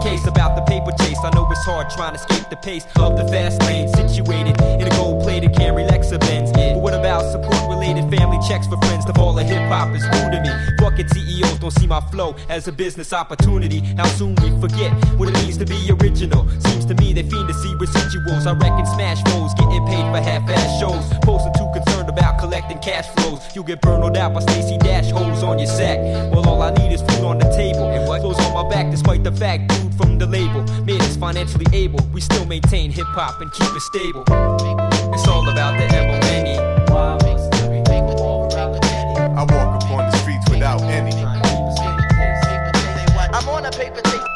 case about the paper chase. I know it's hard trying to escape the pace of the fast lane. Situated in a gold-plated Camry Lexa Benz. But what about support-related family checks for friends? The fall of hip-hop is new to me. Fuck it, CEOs don't see my flow as a business opportunity. How soon we forget what it means to be original. Seems to me they fiend to see residuals. I reckon smash foes getting paid for half-ass shows. Posting too concerned about collecting cash flows. You'll get burned out by Stacy Dash holes on your sack. Well, all I need is food on the table and what clothes on my back. Despite the fact, dude from the label made us financially able, we still maintain hip-hop and keep it stable. It's all about the M-O-N-E. I walk upon the streets without any. I'm on a paper tape.